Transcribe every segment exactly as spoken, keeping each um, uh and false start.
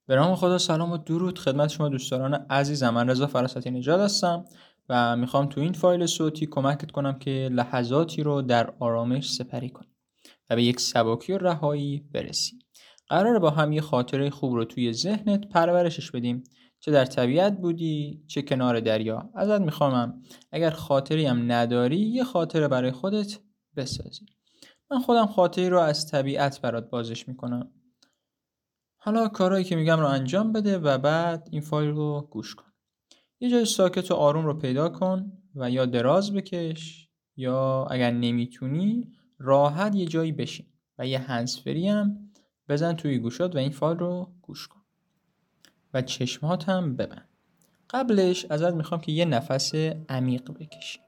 به نام خدا، سلام و درود خدمت شما دوستان عزیزم. من رضا فراستی نژاد هستم و میخوام تو این فایل صوتی کمکت کنم که لحظاتی رو در آرامش سپری کنی و به یک سبکی و رهایی برسی. قراره با هم یه خاطره خوب رو توی ذهنت پرورشش بدیم، چه در طبیعت بودی چه کنار دریا. ازت میخوامم اگر خاطری هم نداری یه خاطره برای خودت بسازی. من خودم خاطری رو از طبیعت برات بازش میکنم. حالا کارهایی که میگم رو انجام بده و بعد این فایل رو گوش کن. یه جای ساکت و آروم رو پیدا کن و یا دراز بکش یا اگر نمیتونی راحت یه جایی بشین و یه هندزفری هم بزن توی گوشات و این فایل رو گوش کن و چشمات هم ببند. قبلش ازت میخوام که یه نفس عمیق بکشی.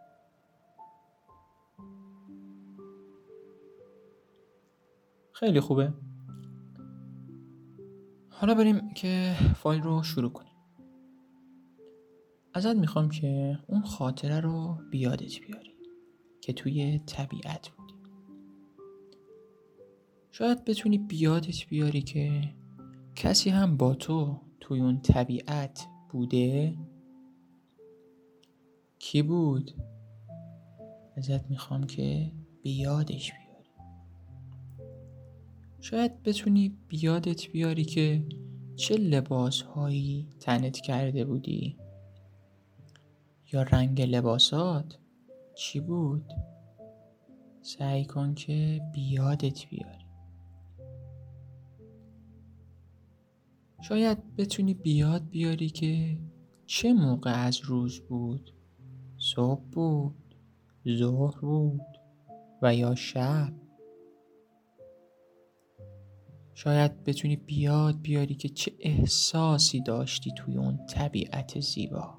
خیلی خوبه. حالا بریم که فایل رو شروع کنیم. ازت میخوام که اون خاطره رو بیادت بیاری که توی طبیعت بودی. شاید بتونی بیادت بیاری که کسی هم با تو توی اون طبیعت بوده. کی بود؟ ازت میخوام که بیادش بیاری. شاید بتونی بیادت بیاری که چه لباس هایی تنت کرده بودی یا رنگ لباسات چی بود. سعی کن که بیادت بیاری. شاید بتونی بیاد بیاری که چه موقع از روز بود. صبح بود، ظهر بود و یا شب. شاید بتونی بیاد بیاری که چه احساسی داشتی توی اون طبیعت زیبا.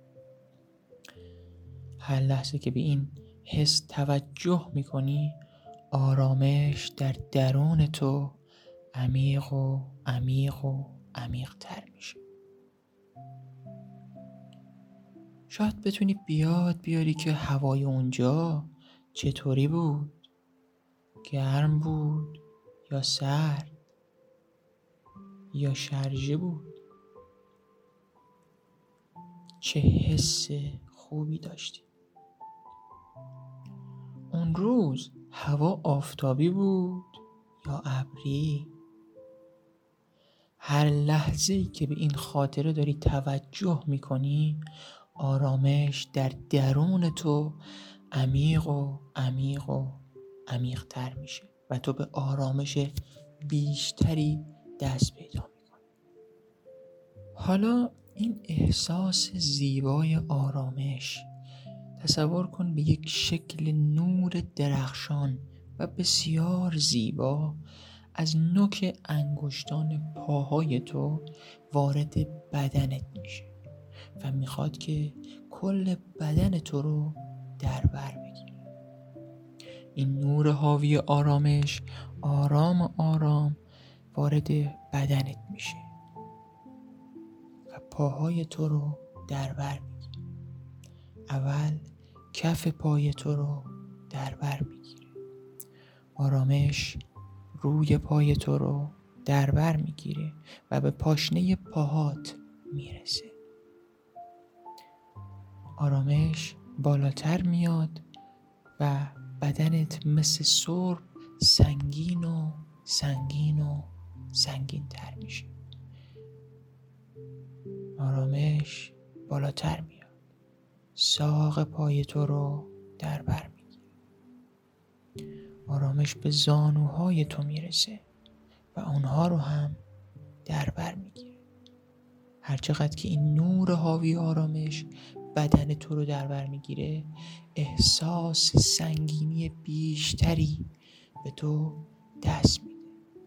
هر لحظه که به این حس توجه میکنی آرامش در درون تو عمیق و عمیق و عمیق تر میشه. شاید بتونی بیاد بیاری که هوای اونجا چطوری بود. گرم بود یا سرد یا شرجه بود. چه حس خوبی داشتی. اون روز هوا آفتابی بود یا ابری. هر لحظه‌ای که به این خاطره داری توجه میکنی آرامش در درون تو عمیق و عمیق و عمیق تر میشه و تو به آرامش بیشتری دست پیدا میکنی. حالا این احساس زیبای آرامش تصور کن به یک شکل نور درخشان و بسیار زیبا از نوک انگشتان پاهای تو وارد بدنت میشه و میخواد که کل بدن تو رو در بر بگیره. این نور حاوی آرامش آرام آرام وارد بدنت میشه و پاهای تو رو در بر میگیره. اول کف پای تو رو در بر میگیره. آرامش روی پای تو رو در بر میگیره و به پاشنه پاهات میرسه. آرامش بالاتر میاد و بدنت مثل سرب سنگین و سنگین و سنگین تر میشه. آرامش بالاتر میاد. ساق پای تو رو در بر میگیره. آرامش به زانوهای تو میرسه و اونها رو هم در بر میگیره. هر چقدر که این نور حاوی آرامش بدن تو رو در بر میگیره احساس سنگینی بیشتری به تو دست میده.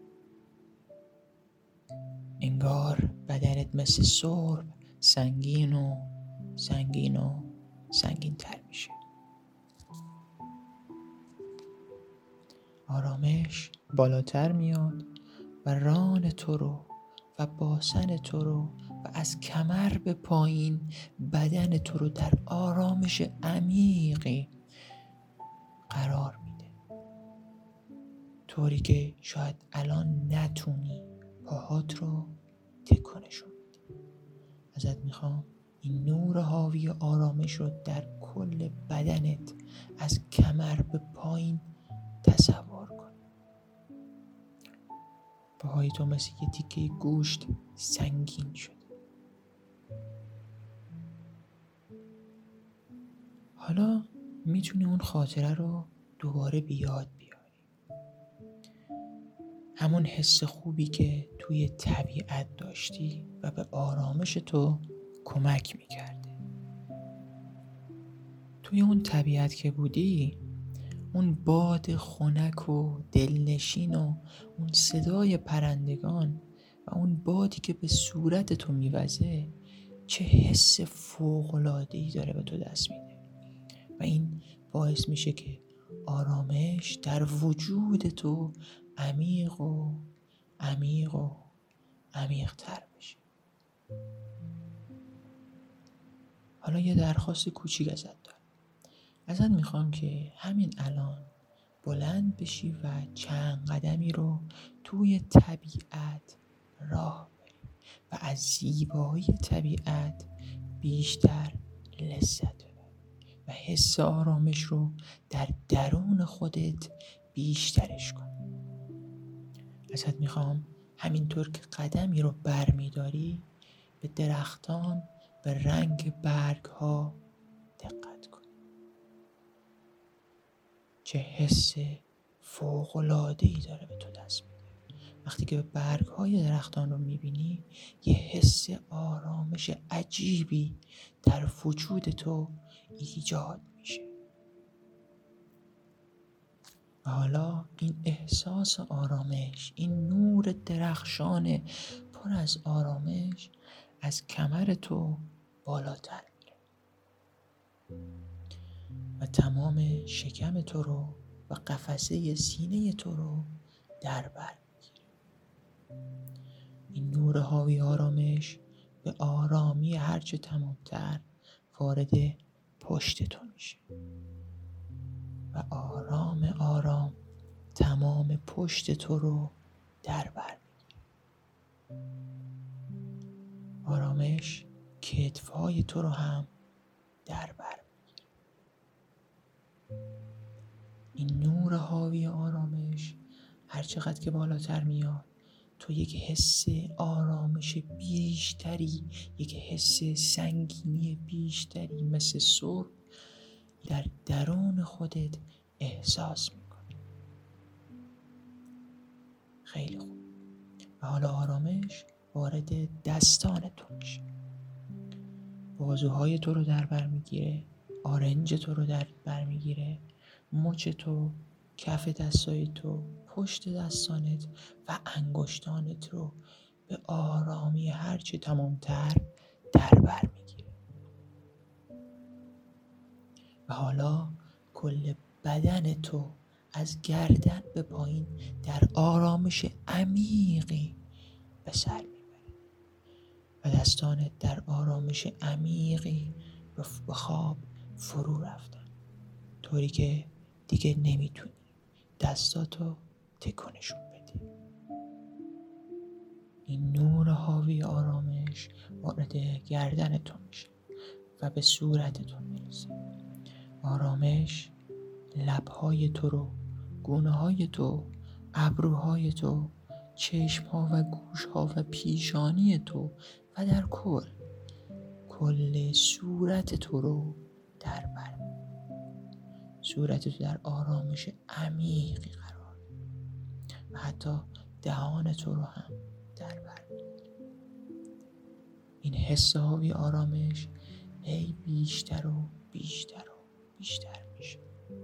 انگار بدنت مثل سرب سنگین و سنگین و سنگین تر میشه. آرامش بالاتر میاد و ران تو رو و باسن تو رو و از کمر به پایین بدن تو رو در آرامش عمیقی قرار میده، طوری که شاید الان نتونی پاهات رو تکونشون بدی. ازت میخوام این نور حاوی آرامش رو در کل بدنت از کمر به پایین تصور کن. پاهای تو مثل یه تیکه گوشت سنگین شده. حالا میتونی اون خاطره رو دوباره بیاد بیاری. همون حس خوبی که توی طبیعت داشتی و به آرامش تو کمک میکرده. توی اون طبیعت که بودی، اون باد خنک و دلنشین و اون صدای پرندگان و اون بادی که به صورت تو میوزه چه حس فوق‌العاده‌ای داره به تو دست میده و این باعث میشه که آرامش در وجود تو عمیق و عمیق و عمیق تر بشه. حالا یه درخواست کوچیک ازت دارم. ازت میخوام که همین الان بلند بشی و چند قدمی رو توی طبیعت راه بری و از زیبایی طبیعت بیشتر لذت ببری و حس آرامش رو در درون خودت بیشترش کن. ازت میخوام همینطور که قدمی رو برمیداری به درختان، به رنگ برگ ها دقت کن. چه حس فوق‌العاده‌ای داره به تو دست میده. وقتی که برگ های درختان رو میبینی یه حس آرامش عجیبی در وجود تو ایجاد میشه. و حالا این احساس آرامش، این نور درخشان پر از آرامش از کمر تو بالاتر میره و تمام شکم تو رو و قفسه سینه تو رو در بر میگیره. این نور حاوی آرامش به آرامی هرچه تمامتر وارد پشت تو میشه و آرام آرام تمام پشت تو رو در بر میگیره. آرامش کتفهای تو رو هم در بر میگیره. این نور حاوی آرامش هر چقدر که بالاتر میاد تو یک حس آرامش بیشتری، یک حس سنگینی بیشتری مثل صبح در درون خودت احساس میکنی. خیلی خوب. و حالا آرامش وارد دستان تو میشه. بازوهای تو رو در بر میگیره، آرنج تو رو در بر میگیره، مچ تو، کف دستای تو، پشت دستانت و انگشتانت رو به آرامی هرچه تمامتر در بر میگیره. و حالا کل بدن تو از گردن به پایین در آرامش عمیقی به سر میبره و دستانت در آرامش عمیقی به خواب فرو رفتن، طوری که دیگه نمیتونی دستاتو تکونشون بدی. این نور حاوی آرامش وارد گردن تو میشه و به صورت تو میرسه. آرامش لبهای تو رو، گونه های تو، ابروهای تو، چشمها و گوشها و پیشانی تو و در کل کل صورت تو رو در بر میگیره. صورت تو در آرامش عمیقی قرار و حتی دهان تو رو هم در بر میگیره. این حس حاوی آرامش هی بیشتر و بیشتر و بیشتر میشه.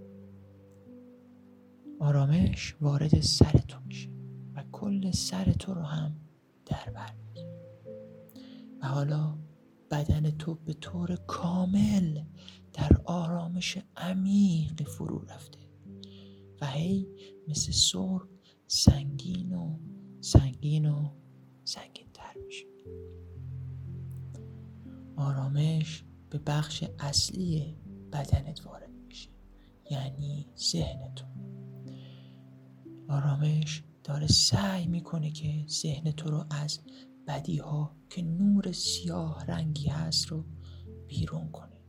آرامش وارد سر تو میشه و کل سر تو رو هم در بر میگیره و حالا بدن تو به طور کامل در آرامش عمیقی فرو رفته و هی مثل صبح سنگین و سنگین و سنگین تر میشه. آرامش به بخش اصلی بدنت وارد میشه، یعنی ذهن تو. آرامش داره سعی میکنه که ذهن تو رو از بدی ها که نور سیاه رنگی هست رو بیرون کنه.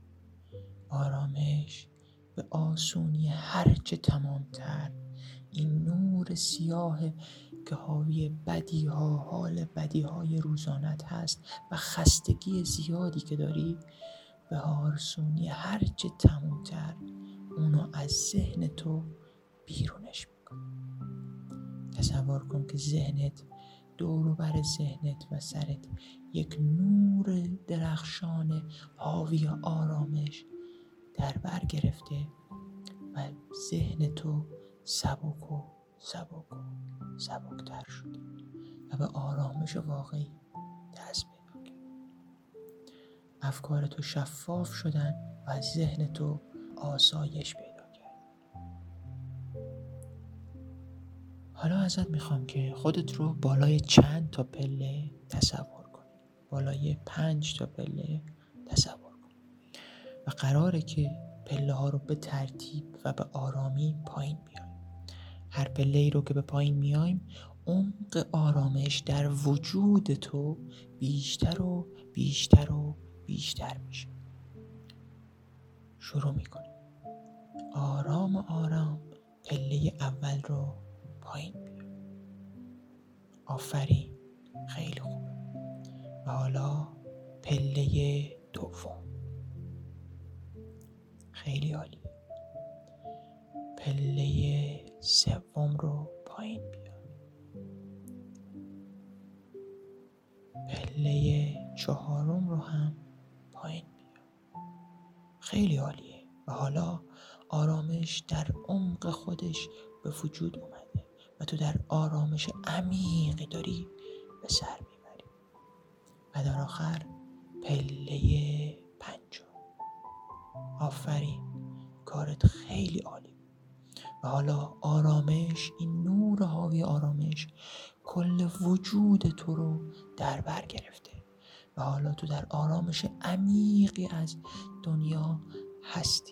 آرامش به آسونی هرچه تمامتر این نور سیاه که حاوی بدی ها، حال بدی های روزانت هست و خستگی زیادی که داری، به آسونی هرچه تمامتر اونو از ذهن تو بیرونش میکنه. تصور کن که ذهنت، دور و بر ذهنت و سرت یک نور درخشان حاوی آرامش در بر گرفته و ذهن تو سبک و سبک و سبکتر شده و به آرامش واقعی دست پیدا کرد. افکار تو شفاف شدن و از ذهن تو آسایش پیدا کرد. حالا ازت میخوام که خودت رو بالای چند تا پله تصور کنی. بالای پنج تا پله تصور کن و قراره که پله ها رو به ترتیب و به آرامی پایین بیایم. هر پله ای رو که به پایین میایم، عمق آرامش در وجود تو بیشتر و بیشتر و بیشتر میشه. شروع میکنیم. آرام آرام پله اول رو پایین بیایم. آفرین، خیلی خوبه. و حالا پله دوم. خیلی عالی. پله سوم رو پایین بیار. پله چهارم رو هم پایین بیار. خیلی عالیه. و حالا آرامش در عمق خودش به وجود اومده و تو در آرامش عمیقی داری به سر میبری. و در آخر پله پنجم. آفرین، کارت خیلی عالی. و حالا آرامش، این نور حاوی آرامش کل وجود تو رو در بر گرفته و حالا تو در آرامش عمیقی از دنیا هستی.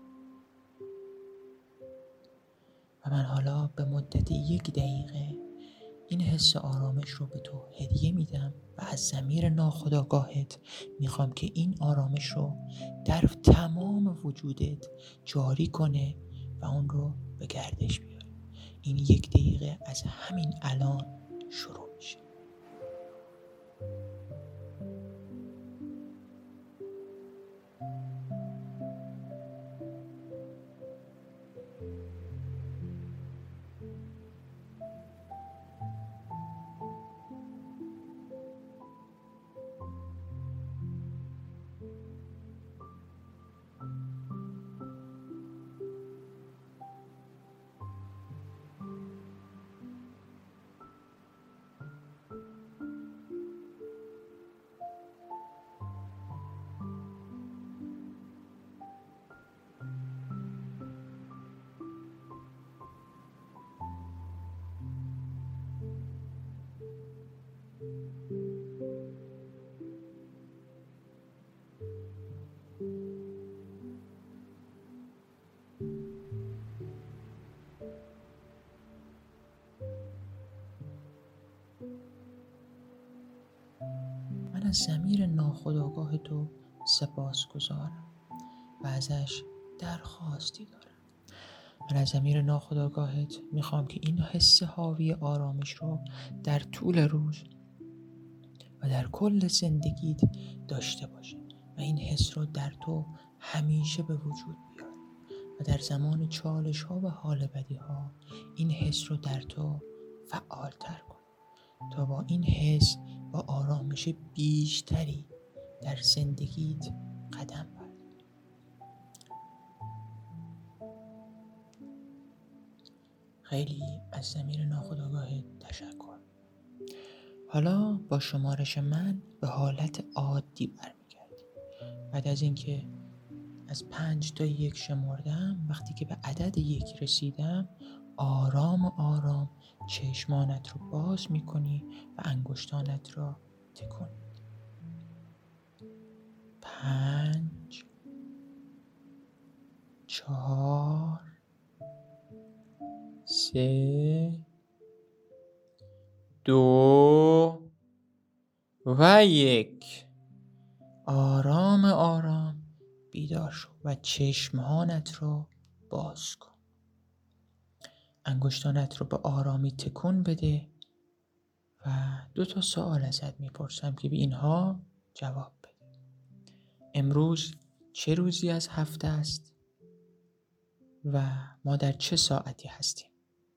و من حالا به مدت یک دقیقه این حس آرامش رو به تو هدیه میدم و از ضمیر ناخودآگاهت میخوام که این آرامش رو در تمام وجودت جاری کنه و اون رو به گردش بیاره. این یک دقیقه از همین الان شروع میشه. من از ضمیر ناخودآگاه تو سپاسگزارم و ازش درخواستی دارم. من از ضمیر ناخودآگاهت میخوام که این حس حاوی آرامش رو در طول روز و در کل زندگیت داشته باشه و این حس رو در تو همیشه به وجود بیاره و در زمان چالش ها و حال بدی ها این حس رو در تو فعالتر کن تا با این حس با آرامش بیشتری در زندگیت قدم برداری. خیلی از ضمیر ناخودآگاهت تشکر. حالا با شمارش من به حالت عادی برمیگردی. بعد از اینکه از پنج تا یک شمردم، وقتی که به عدد یک رسیدم آرام آرام چشمانت رو باز میکنی و انگشتانت را تکون میدی. پنج، چهار، سه، دو، و یک. آرام آرام بیدار شو و چشمهانت رو باز کن. انگشتانت رو به آرامی تکون بده و دو تا سوال ازت میپرسم که به اینها جواب بده. امروز چه روزی از هفته است و ما در چه ساعتی هستیم؟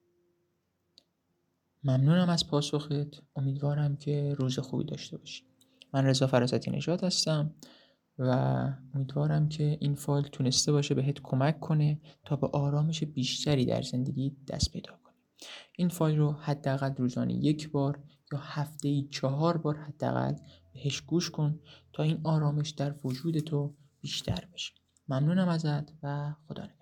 ممنونم از پاسخت. امیدوارم که روز خوبی داشته باشی. من رضا فراستی نژاد هستم و امیدوارم که این فایل تونسته باشه بهت کمک کنه تا به آرامش بیشتری در زندگی دست پیدا کنی. این فایل رو حداقل روزانه یک بار یا هفته‌ای چهار بار حداقل بهش گوش کن تا این آرامش در وجود تو بیشتر بشه. ممنونم ازت و خدا نگهدار.